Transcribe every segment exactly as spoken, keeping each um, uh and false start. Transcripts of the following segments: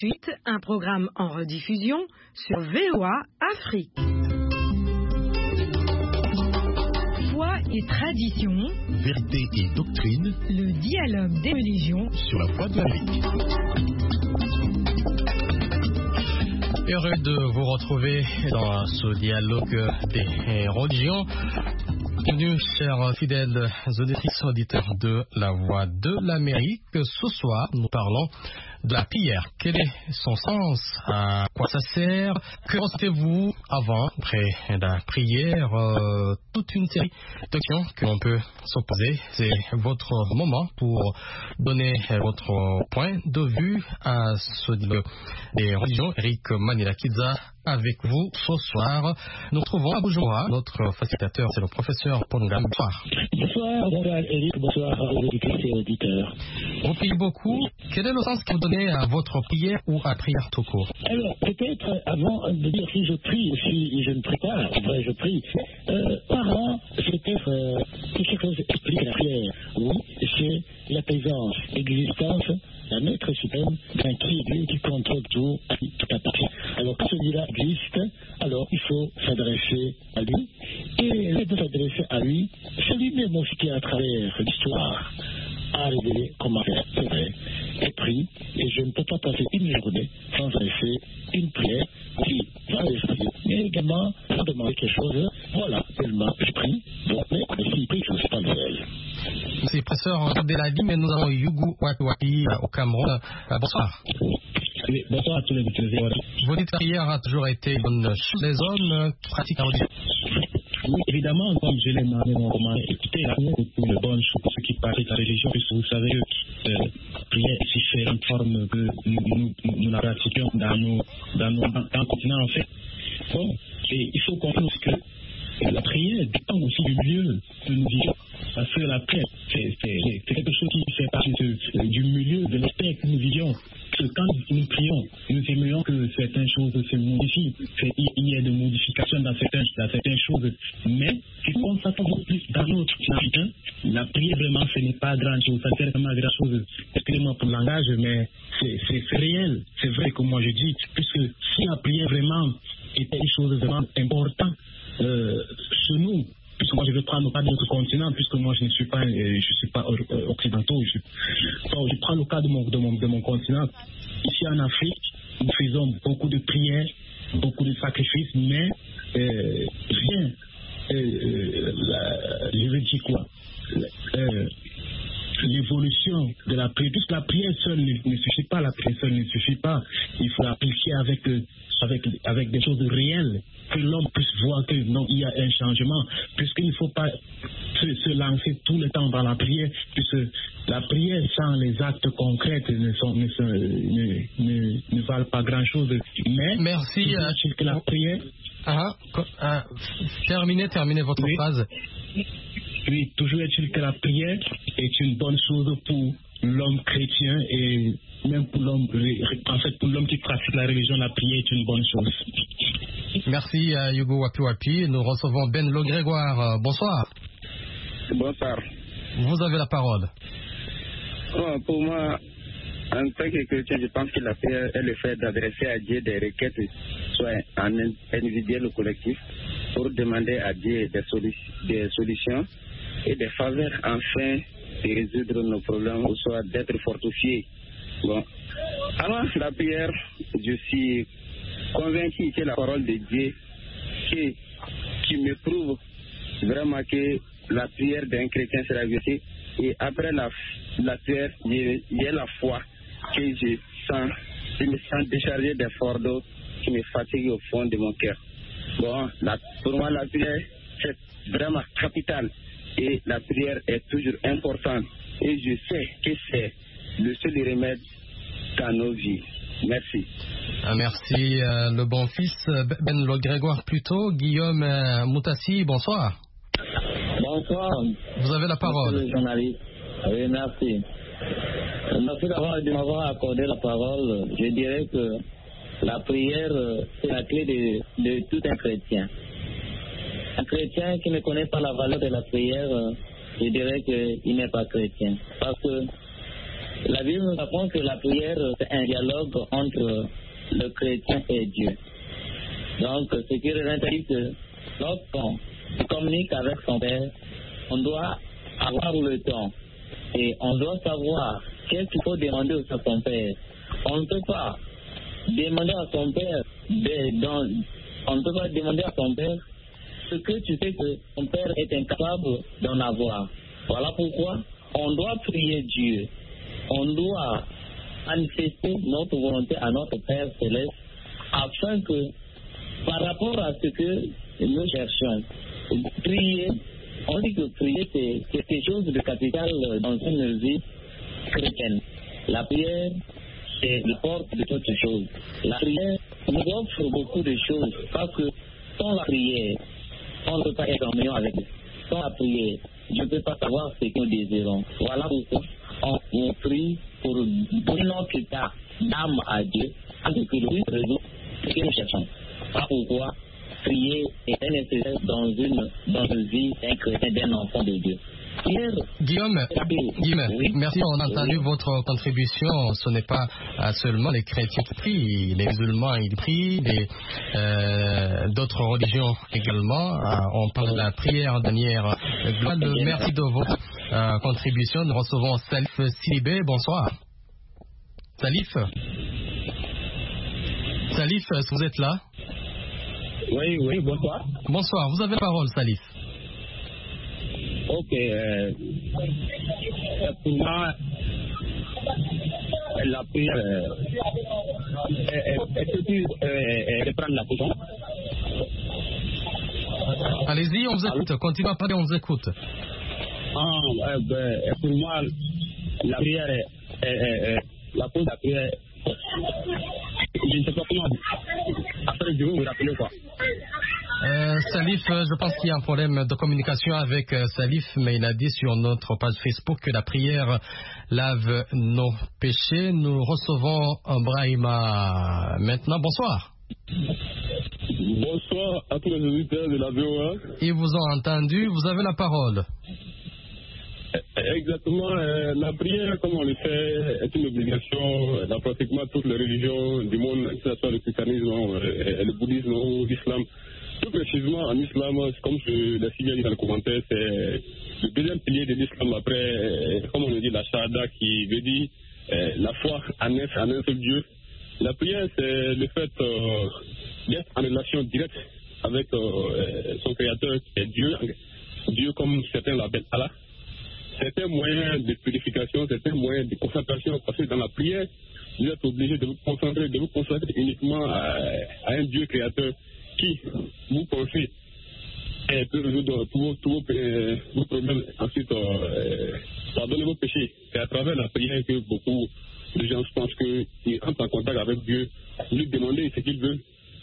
Ensuite, un programme en rediffusion sur V O A Afrique. Foi et tradition, vérité et doctrine, le dialogue des religions sur la Voix de l'Amérique. Heureux de vous retrouver dans ce dialogue des religions. Bienvenue, chers fidèles auditrices, auditeurs de la Voix de l'Amérique. Ce soir, nous parlons de la prière. Quel est son sens? À quoi ça sert? Que pensez-vous avant, après la prière? euh, Toute une série de questions que l'on peut se poser. C'est votre moment pour donner votre point de vue à ce dialogue des religions. Eric Manila-Kidza avec vous ce soir. Nous retrouvons à Bujumbura. Notre facilitateur, c'est le professeur Pongam. Bonsoir. Bonsoir, bonsoir Eric, bonsoir aux auditrices et auditeurs. On prie beaucoup. Quel est le sens que vous donnez à votre prière ou à prière tout court? Alors, peut-être avant de dire si je prie ou si je ne prie pas, après je prie, euh, parents, c'est peut-être euh, quelque chose qui explique la prière. Oui, c'est la présence, l'existence d'un être suprême, d'un qui est Dieu qui contrôle tout, qui tout appartient. Alors, quand celui-là existe, alors il faut s'adresser à lui. Et le de s'adresser à lui, c'est lui-même aussi qui, à travers l'histoire, a révélé comment faire. C'est vrai. Et prie, et je ne peux pas passer une journée sans adresser une prière qui va l'esprit, mais également sans demander quelque chose. Voilà, tellement je prie. Bon, mais s'il prie, je ne suis pas le seul. C'est professeur Abdelhadi, mais nous avons Yugu Wapi au Cameroun. Euh, bonsoir. Oui, bonsoir à tous les auditeurs. Vous dites que la prière a toujours été bonne chose. Les hommes qui pratiquent la religion. Oui, évidemment, comme je l'ai demandé, écoutez, la prière est une bonne chose pour ceux qui pratiquent la religion, puisque vous savez que euh, la prière est différentes formes que nous, nous, nous la pratiquons dans nos, dans nos dans le continent, en fait. Bon, et il faut comprendre que la prière dépend aussi du milieu que nous vivons. Parce que la prière, c'est, c'est, c'est quelque chose qui fait partie de, du milieu, de l'aspect que nous vivions. Que quand nous prions, nous aimerions que certaines choses se modifient. Il y a des modifications dans certaines, dans certaines choses. Mais si on s'attend plus dans notre quotidien, la prière vraiment, ce n'est pas grand chose. Ça sert vraiment à grand chose. Excusez-moi pour le langage, mais c'est, c'est, c'est réel. C'est vrai que moi je dis, puisque si la prière vraiment était une chose vraiment importante euh, chez nous, puisque moi je vais prendre le cas de notre continent, puisque moi je ne suis pas, euh, je suis pas euh, occidentaux, je, donc, je prends le cas de mon, de, mon, de mon continent. Ici en Afrique, nous faisons beaucoup de prières, beaucoup de sacrifices, mais euh, rien, euh, la, je veux dire quoi, euh, l'évolution de la prière, puisque la prière seule ne, ne suffit pas, la prière seule ne suffit pas, il faut l'appliquer avec, avec, avec des choses réelles, que l'homme puisse voir que non, il y a un changement, puisqu'il ne faut pas se, se lancer tout le temps dans la prière, puisque la prière sans les actes concrets ne, sont, ne, sont, ne, ne, ne valent pas grand-chose. Mais, merci. Euh, que la prière... Ah, ah, terminez, terminez votre oui. phrase. Oui, toujours est-il que la prière est une bonne chose pour l'homme chrétien et même pour l'homme, en fait, pour l'homme qui pratique la religion, la prière est une bonne chose. Merci à Yugo Wapi Wapi. Nous recevons Ben Le Grégoire. Bonsoir. Bonsoir. Vous avez la parole. Oh, pour moi, en tant que chrétien, je pense que la prière est le fait d'adresser à Dieu des requêtes, soit en individuel ou collectif, pour demander à Dieu des, solu- des solutions et des faveurs afin de résoudre nos problèmes ou soit d'être fortifié. Bon. Alors, la prière, je suis convaincu que la parole de Dieu qui, qui me prouve vraiment que la prière d'un chrétien c'est la vérité. Et après la, la prière, il y a la foi que je sens, je me sens déchargé des fardeaux qui me fatiguent au fond de mon cœur. Bon, la, pour moi, la prière, c'est vraiment capital. Et la prière est toujours importante. Et je sais que c'est le seul remède dans nos vies. Merci. Ah, merci, euh, le bon fils Ben Le Grégoire plutôt. Guillaume euh, Moutassi, bonsoir. Bonsoir. Vous avez la parole. Monsieur le journaliste. Oui, merci. Merci d'avoir, de m'avoir accordé la parole. Je dirais que la prière, c'est la clé de, de tout un chrétien. Un chrétien qui ne connaît pas la valeur de la prière, je dirais qu'il n'est pas chrétien. Parce que La Bible nous apprend que la prière, c'est un dialogue entre le chrétien et Dieu. Donc, ce qui représente que lorsqu'on communique avec son Père, on doit avoir le temps et on doit savoir qu'est-ce qu'il faut demander à son Père. On ne peut pas demander à son Père, de, dans, on ne peut pas demander à son Père ce que tu sais que ton Père est incapable d'en avoir. Voilà pourquoi on doit prier Dieu. On doit manifester notre volonté à notre Père Céleste afin que, par rapport à ce que nous cherchons, prier, on dit que prier c'est quelque chose de capital dans une vie chrétienne. La prière, c'est le porte de toutes choses. La prière nous offre beaucoup de choses parce que sans la prière, on ne peut pas être en union avec Dieu. Sans la prière, je ne peux pas savoir ce que nous désirons. Voilà pourquoi on, on prie pour donner notre état d'âme à Dieu, afin que lui résout ce que nous cherchons. Voilà pourquoi prier est nécessaire dans une, dans une vie d'un chrétien, d'un enfant de Dieu. Guillaume, Guillaume oui. Merci, on a entendu oui. votre contribution. Ce n'est pas euh, seulement les chrétiens qui prient, les musulmans ils prient, les, euh, d'autres religions également. Euh, on parle de la prière dernière globale. Merci de votre euh, contribution. Nous recevons Salif Silibé. Bonsoir. Salif Salif, est-ce que vous êtes là? Oui, oui, bonsoir. Bonsoir, vous avez la parole, Salif. Ok, euh, pour moi, la prière, est-ce que tu reprends la question? Allez-y, on vous écoute, continuez à parler, on vous écoute. Ah, euh, ben, pour moi, la prière est, est, est, est la cause de la prière, je ne sais pas comment, après je vais vous rappeler quoi. Euh, Salif, je pense qu'il y a un problème de communication avec euh, Salif, mais il a dit sur notre page Facebook que la prière lave nos péchés. Nous recevons Brahima maintenant. Bonsoir. Bonsoir à tous les auditeurs de la V O A. Ils vous ont entendu, vous avez la parole. Exactement, euh, la prière, comme on le fait, est une obligation dans pratiquement toutes les religions du monde, que ce soit le christianisme, euh, le bouddhisme ou l'islam. Plus précisément, en islam, comme je l'ai si bien dit dans le commentaire, c'est le deuxième pilier de l'islam après, comme on le dit, la shahada, qui veut dire euh, la foi en un, en un seul Dieu. La prière, c'est le fait euh, d'être en relation directe avec euh, son créateur, qui est Dieu, Dieu comme certains l'appellent Allah. C'est un moyen de purification, c'est un moyen de concentration, parce que dans la prière, vous êtes obligé de vous concentrer, de vous concentrer uniquement à, à un Dieu créateur qui vous confie et peut résoudre tous vos, tous vos, euh, vos problèmes, ensuite euh, pardonner vos péchés. C'est à travers la prière que beaucoup de gens pensent qu'ils entrent en contact avec Dieu, lui demander ce qu'il veut.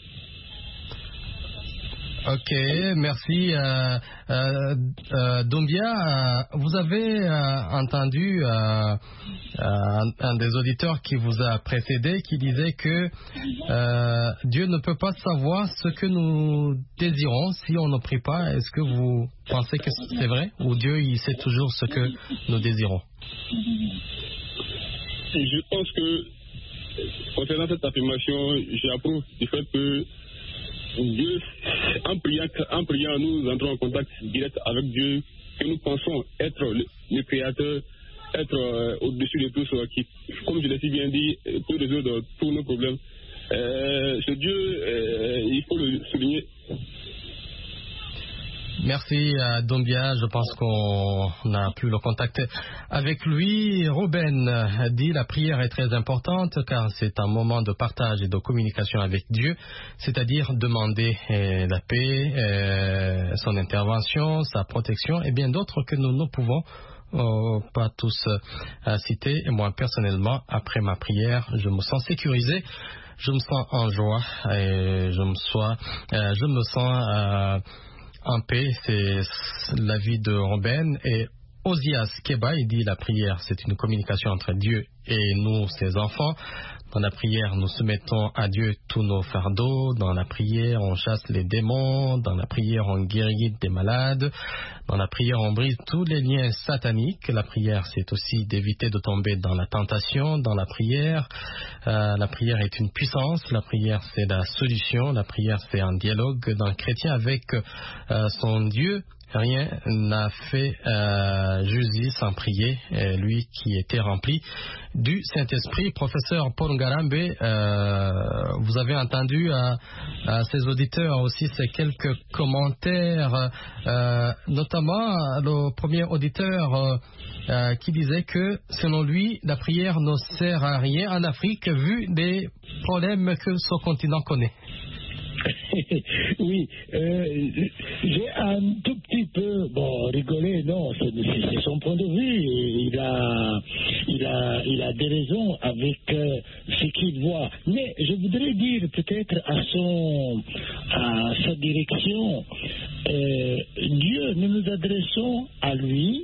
Ok, merci. Euh, euh, euh, Doumbia, euh, vous avez euh, entendu euh, euh, un des auditeurs qui vous a précédé qui disait que euh, Dieu ne peut pas savoir ce que nous désirons si on ne prie pas. Est-ce que vous pensez que c'est vrai ou Dieu il sait toujours ce que nous désirons? Je pense que concernant cette affirmation, j'approuve du fait que Dieu, en priant, en priant, nous entrons en contact direct avec Dieu, que nous pensons être le, le Créateur, être euh, au-dessus de tout, euh, qui, comme je l'ai si bien dit, peut résoudre tous nos problèmes. Euh, ce Dieu, euh, il faut le souligner. Merci à Doumbia, je pense qu'on n'a plus le contact avec lui. Ruben dit la prière est très importante car c'est un moment de partage et de communication avec Dieu, c'est-à-dire demander euh, la paix, euh, son intervention, sa protection et bien d'autres que nous ne pouvons euh, pas tous euh, citer. Et moi personnellement, après ma prière, je me sens sécurisé. Je me sens en joie et je me, sois, euh, je me sens euh, en paix. C'est l'avis de Ruben. Et Osias Keba, il dit la prière, c'est une communication entre Dieu et nous, ses enfants. Dans la prière, nous soumettons à Dieu tous nos fardeaux. Dans la prière, on chasse les démons. Dans la prière, on guérit des malades. Dans la prière, on brise tous les liens sataniques. La prière, c'est aussi d'éviter de tomber dans la tentation. Dans la prière, euh, la prière est une puissance. La prière, c'est la solution. La prière, c'est un dialogue d'un chrétien avec euh, son Dieu. Rien n'a fait euh, Jésus sans prier, euh, lui qui était rempli du Saint-Esprit. Professeur Paul Ngarambe, euh, vous avez entendu à, à ses auditeurs aussi ces quelques commentaires, euh, notamment le premier auditeur euh, euh, qui disait que selon lui, la prière ne sert à rien en Afrique vu les problèmes que ce continent connaît. Oui, euh, j'ai un tout petit peu, bon, rigolé, non, c'est, c'est son point de vue, il a, il a, il a des raisons avec euh, ce qu'il voit, mais je voudrais dire peut-être à son, à sa direction, euh, Dieu, nous nous adressons à lui,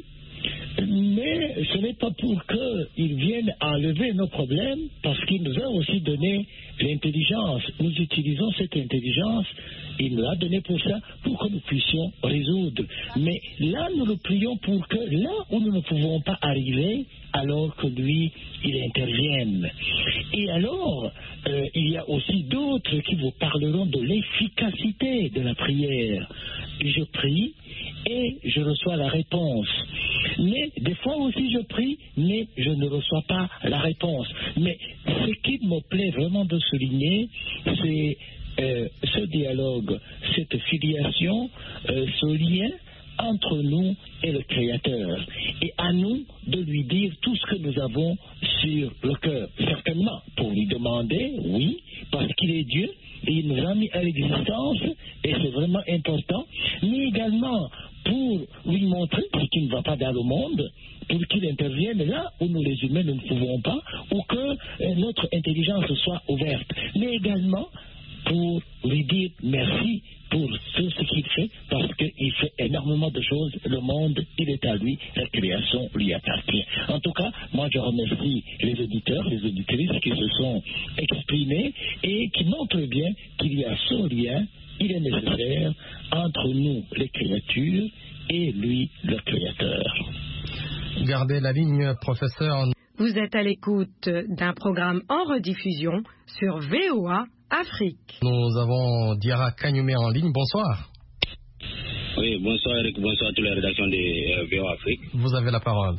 mais ce n'est pas pour qu'il vienne enlever nos problèmes, parce qu'il nous a aussi donné l'intelligence. Nous utilisons cette intelligence, il nous a donné pour ça, pour que nous puissions résoudre. Mais là, nous le prions pour que, là où nous ne pouvons pas arriver, alors que lui, il intervienne. Et alors, euh, il y a aussi d'autres qui vous parleront de l'efficacité de la prière. Je prie et je reçois la réponse. Mais des fois aussi je prie, mais je ne reçois pas la réponse. Mais ce qui me plaît vraiment de souligner, c'est euh, ce dialogue, cette filiation, euh, ce lien entre nous et le Créateur. Et à nous de lui dire tout ce que nous avons sur le cœur. Certainement, pour lui demander, oui, parce qu'il est Dieu, et il nous a mis à l'existence, et c'est vraiment important, mais également pour lui montrer ce qui ne va pas dans le monde, pour qu'il intervienne là où nous les humains nous ne pouvons pas, ou que euh, notre intelligence soit ouverte, mais également pour lui dire merci pour tout ce qu'il fait, parce qu'il fait énormément de choses. Le monde, il est à lui, la création lui appartient. En tout cas, moi je remercie les auditeurs, les auditrices qui se sont exprimés et qui montrent bien qu'il y a ce lien, il est nécessaire, entre nous, les créatures, et lui, le Créateur. Gardez la ligne, professeur. Vous êtes à l'écoute d'un programme en rediffusion sur V O A Afrique. Nous avons Diarra Kanyumé en ligne. Bonsoir. Oui, bonsoir Eric, bonsoir à toute la rédaction de euh, V O A Afrique. Vous avez la parole.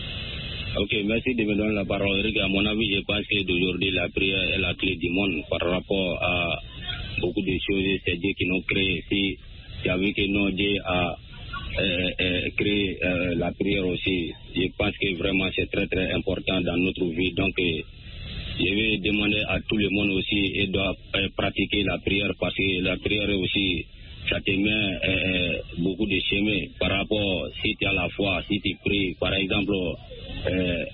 Ok, merci de me donner la parole. Eric, à mon avis, je pense que d'aujourd'hui, la prière est la clé du monde par rapport à beaucoup de choses. C'est Dieu qui nous crée. Si c'est avec que nous, Dieu a euh, euh, créé euh, la prière aussi, je pense que vraiment c'est très très important dans notre vie. Donc, euh, je vais demander à tout le monde aussi et doit euh, pratiquer la prière, parce que la prière aussi, ça te met euh, beaucoup de chemins par rapport, si tu as la foi, si tu pries. Par exemple, euh,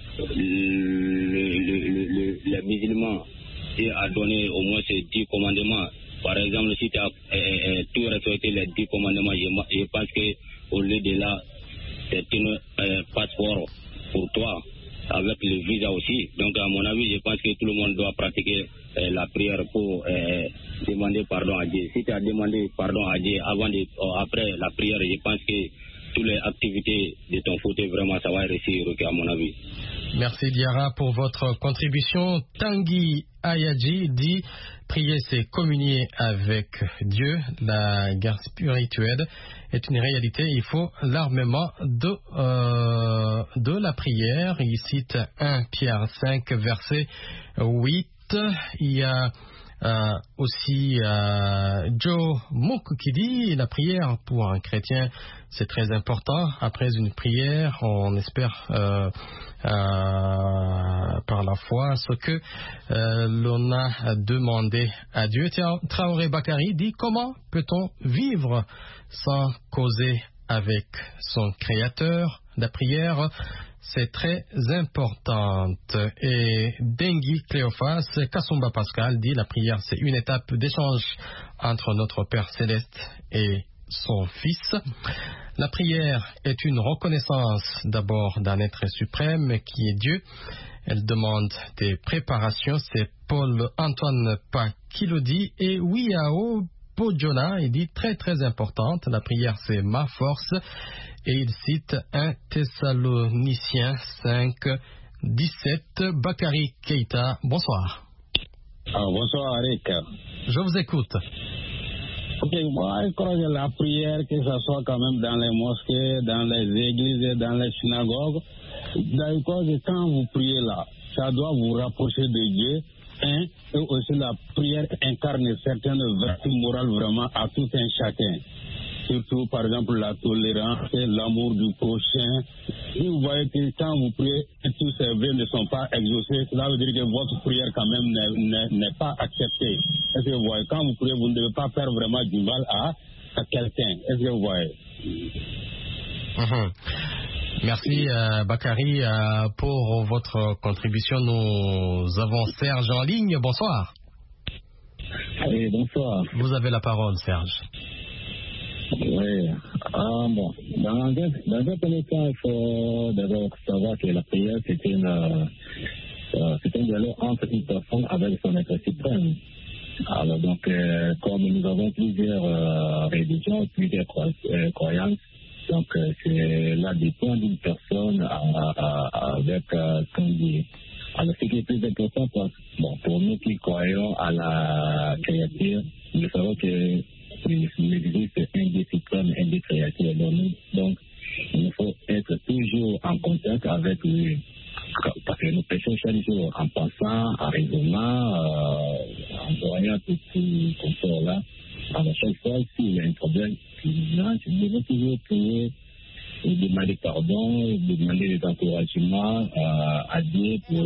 le, le, le, le, le musulman a donné au moins ces dix commandements. Par exemple, si tu as euh, euh, tout respecté les dix commandements, je, je pense qu'au lieu de là, c'est un euh, passeport pour toi, avec le visa aussi. Donc, à mon avis, je pense que tout le monde doit pratiquer euh, la prière pour euh, demander pardon à Dieu. Si tu as demandé pardon à Dieu avant de, euh, après la prière, je pense que toutes les activités de ton fauteuil, vraiment, ça va réussir, à mon avis. Merci Diarra pour votre contribution. Tanguy Ayadji dit « Prier, c'est communier avec Dieu. La guerre spirituelle est une réalité. Il faut l'armement de, euh, de la prière. » Il cite un Pierre cinq, verset huit. Il y a euh, aussi euh, Joe Mouk qui dit « La prière pour un chrétien, c'est très important. Après une prière, on espère... Euh, Euh, par la foi, ce que euh, l'on a demandé à Dieu. Traoré Bakari dit comment peut-on vivre sans causer avec son Créateur? La prière, c'est très importante. Et Dengui Cléophas Kasumba Pascal dit la prière, c'est une étape d'échange entre notre Père Céleste et son Fils. La prière est une reconnaissance d'abord d'un être suprême qui est Dieu. Elle demande des préparations. C'est Paul-Antoine Pakilodi et Wiao Pojona. Il dit très très importante. La prière, c'est ma force. Et il cite un Thessaloniciens cinq, dix-sept. Bakary Keita, bonsoir. Ah, bonsoir, Eric. Je vous écoute. Ok, moi, je crois que la prière, que ce soit quand même dans les mosquées, dans les églises et dans les synagogues, je crois que quand vous priez là, ça doit vous rapprocher de Dieu. Hein, et aussi la prière incarne certaines vertus morales vraiment à tout un chacun. Surtout, par exemple, la tolérance, l'amour du prochain. Si vous voyez que quand vous priez, tous ces vœux ne sont pas exaucés, cela veut dire que votre prière quand même n'est pas acceptée. Est-ce que vous voyez, quand vous priez, vous ne devez pas faire vraiment du mal à, à quelqu'un. Est-ce que vous voyez? Mmh. Merci euh, Bakary euh, pour votre contribution. Nous avons Serge en ligne. Bonsoir. Oui, bonsoir. Vous avez la parole, Serge. Oui. Ah, bon. Dans un, dans un premier temps, il faut d'abord savoir que la prière, c'est une, euh, c'est un dialogue entre une personne avec son être suprême. Alors, donc, euh, comme nous avons plusieurs euh, religions, plusieurs croy- euh, croyances, donc euh, c'est là dépend d'une personne à, à, à, avec euh, ce qu'on dit. Alors, ce qui est plus important, parce, bon, pour nous qui croyons à la créature, nous savons que l'Église c'est un des suprêmes, un des créateurs. Donc, il faut être toujours en contact avec lui. Parce que nous prêchons chaque jour en pensant, en raisonnant, euh, en voyant tout ce qu'on là. Alors, chaque fois, s'il y a un problème, nous devons toujours prier et demander pardon, et demander des encouragements euh, à Dieu pour,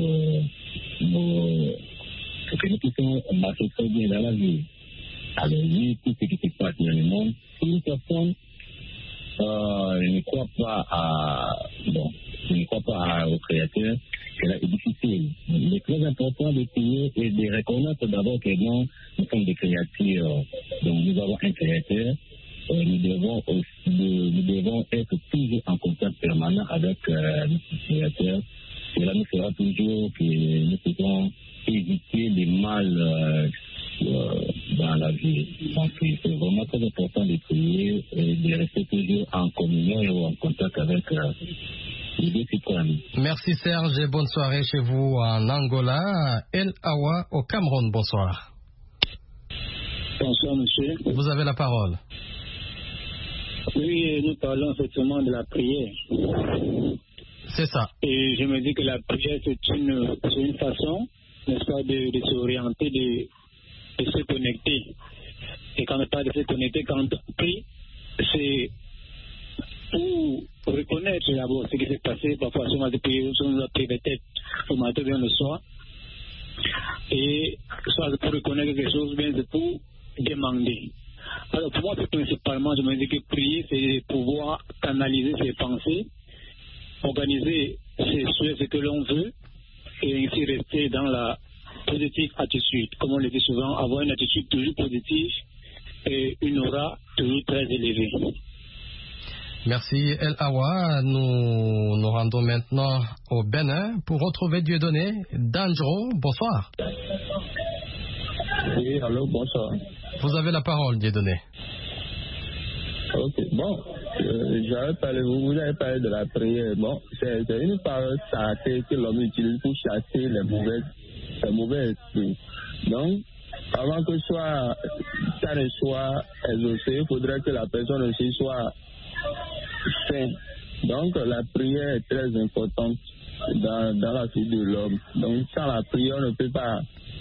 nous, pour que nous puissions marcher très bien dans la vie. Alors, oui, tout ce qui se passe dans le monde, si une personne euh, ne croit pas à, bon, ne croit pas à, au Créateur, cela est difficile. Le très important de prier et de reconnaître d'abord que non, nous sommes des créatures, donc nous avons un Créateur. Euh, nous, devons aussi, nous, nous devons être toujours en contact permanent avec euh, notre Créateur. Cela nous fera toujours que nous pouvons éviter les mal euh, euh, dans la vie. Donc c'est vraiment très important de prier et de rester toujours en communion et en contact avec euh, les deux citoyens. Merci Serge et bonne soirée chez vous en Angola. El Awa au Cameroun, bonsoir. Bonsoir monsieur. Vous avez la parole. Oui, nous parlons effectivement de la prière. C'est ça. Et je me dis que la prière, c'est une, c'est une façon, n'est-ce pas, de, de s'orienter, de, de se connecter. Et quand on parle de se connecter, quand on prie, c'est pour reconnaître d'abord ce qui s'est passé. Parfois, si on a prié, on nous a pris des têtes au matin, bien le soir. Et soit c'est pour reconnaître quelque chose, bien c'est pour demander. Alors pour moi, principalement, je me dis que prier, c'est pouvoir canaliser ses pensées, organiser ses souhaits, ce que l'on veut, et ainsi rester dans la positive attitude. Comme on le dit souvent, avoir une attitude toujours positive et une aura toujours très élevée. Merci El Awa. Nous nous rendons maintenant au Bénin pour retrouver Dieudonné Danjro. Bonsoir. Oui, allô, bonsoir. Vous avez la parole, Dieudonné. Ok, bon, euh, j'avais parlé, vous, vous avez parlé de la prière. Bon, c'est, c'est une parole sacrée que l'homme utilise pour chasser les mauvais, les mauvais esprits. Donc, avant que soit, ça ne soit exaucé, il faudrait que la personne aussi soit sainte. Donc, la prière est très importante dans, dans la vie de l'homme. Donc, sans la prière, on ne peut pas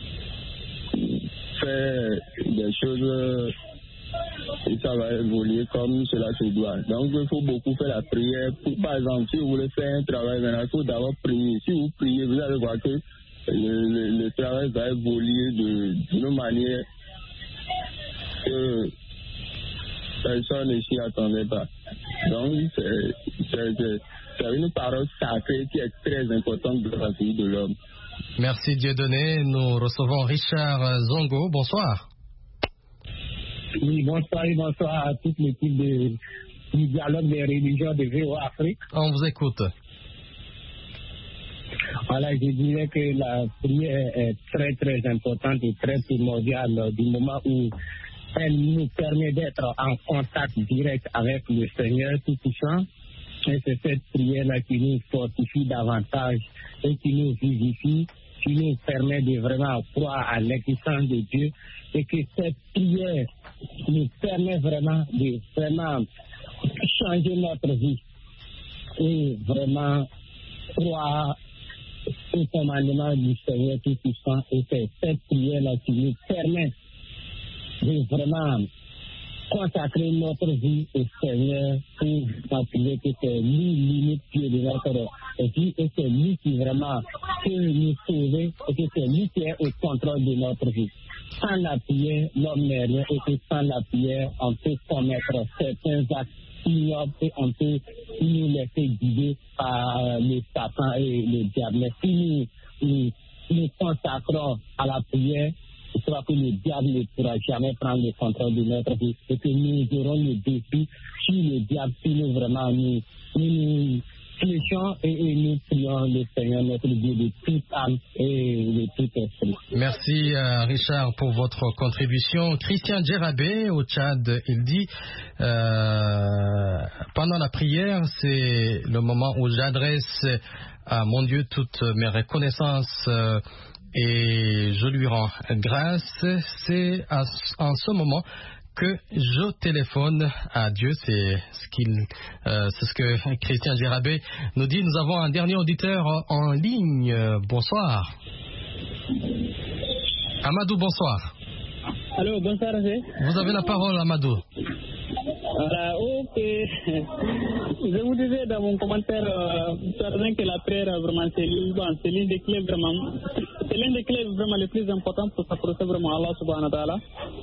faire des choses et ça va évoluer comme cela se doit. Donc il faut beaucoup faire la prière. Pour, par exemple, si vous voulez faire un travail, il faut d'abord prier. Si vous priez, vous allez voir que le, le, le travail va évoluer de, d'une manière que personne ne s'y attendait pas. Donc c'est, c'est, c'est, c'est une parole sacrée qui est très importante dans la vie de l'homme. Merci Dieudonné. Nous recevons Richard Zongo. Bonsoir. Oui, bonsoir et bonsoir à toute l'équipe de, du dialogue des religions de V O Afrique. On vous écoute. Voilà, je dirais que la prière est très très importante et très primordiale du moment où elle nous permet d'être en contact direct avec le Seigneur Tout-Puissant. Et c'est cette prière-là qui nous fortifie davantage et qui nous vivifie, qui nous permet de vraiment croire à l'existence de Dieu, et que cette prière nous permet vraiment de vraiment changer notre vie et vraiment croire au commandement du Seigneur Tout-Puissant. Et c'est cette prière-là qui nous permet de vraiment consacrer notre vie au Seigneur pour m'appuyer que c'est lui limite qui est de notre vie, et c'est lui qui vraiment peut nous sauver, et que c'est lui qui est au contrôle de notre vie. Sans la prière, l'homme n'est rien, et que sans la prière, on peut commettre certains actes ignobles et on peut nous laisser guider par le Satan et le diable. Mais si nous nous, nous consacrons à la prière, je crois que le diable ne pourra jamais prendre le contrôle de notre vie, et que nous aurons le défi sur le diable si nous vraiment nous nous fléchons et, et nous prions le Seigneur notre Dieu de toute âme et de tout esprit. Merci euh, Richard pour votre contribution. Christian Djerabé au Tchad, il dit euh, pendant la prière, c'est le moment où j'adresse à mon Dieu toutes mes reconnaissances euh, et je lui rends grâce. C'est à, en ce moment que je téléphone à Dieu. C'est ce qu'il, euh, c'est ce que Christian Djerabé nous dit. Nous avons un dernier auditeur en ligne. Bonsoir. Amadou, bonsoir. Allô, bonsoir. Vous avez la parole, Amadou. Voilà, ok. Je vous disais dans mon commentaire euh, que la prière, vraiment, c'est l'une des clés vraiment, c'est l'une des clés vraiment les plus importantes pour s'approcher vraiment à Allah subhanahu wa ta'ala.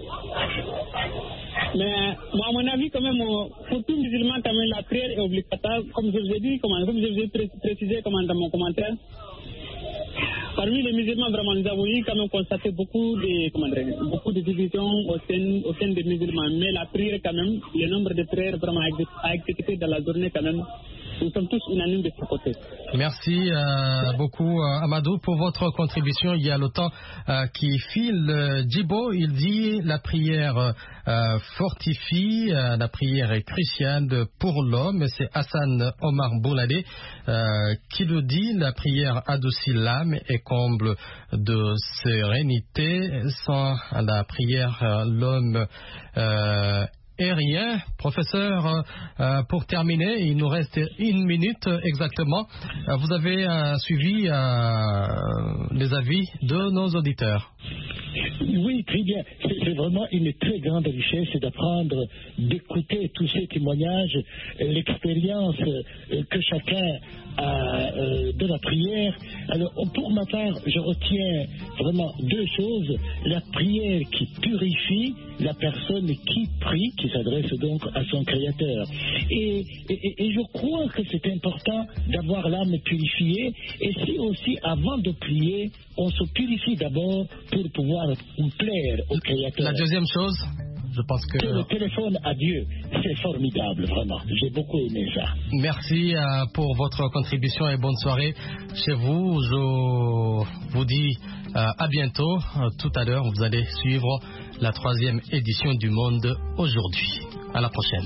Mais moi, à mon avis, quand même, pour tout musulman, quand même, la prière est obligatoire, comme je vous ai dit, comme, comme je vous ai précisé comme dans mon commentaire. Parmi les musulmans, vraiment, nous avons eu quand même constaté beaucoup de, comment dire, beaucoup de divisions au sein, au sein des musulmans. Mais la prière, quand même, le nombre de prières vraiment à exécuter dans la journée, quand même, nous sommes tous unanimes de ce côté. Merci euh, beaucoup, euh, Amadou, pour votre contribution. Il y a le temps euh, qui file. Euh, Djibo, il dit la prière euh, fortifie, euh, la prière est cruciale pour l'homme. C'est Hassan Omar Boulade euh, qui le dit. La prière adoucit l'âme et comble de sérénité. Sans la prière, euh, l'homme euh, et rien. Professeur, euh, pour terminer, il nous reste une minute exactement. Euh, vous avez euh, suivi euh, les avis de nos auditeurs. Oui, très bien. C'est, c'est vraiment une très grande richesse d'apprendre, d'écouter tous ces témoignages, l'expérience euh, que chacun a euh, de la prière. Alors, pour ma part, je retiens vraiment deux choses. La prière qui purifie la personne qui prie, qui s'adresse donc à son Créateur. Et, et, et je crois que c'est important d'avoir l'âme purifiée. Et si aussi, avant de prier, on se purifie d'abord pour pouvoir plaire au Créateur. La deuxième chose, je pense que... Le téléphone à Dieu, c'est formidable, vraiment. J'ai beaucoup aimé ça. Merci euh, pour votre contribution et bonne soirée chez vous. Je vous dis euh, à bientôt. Euh, tout à l'heure, vous allez suivre la troisième édition du Monde aujourd'hui. À la prochaine.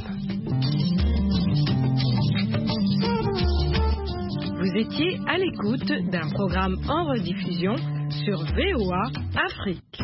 Vous étiez à l'écoute d'un programme en rediffusion sur V O A Afrique.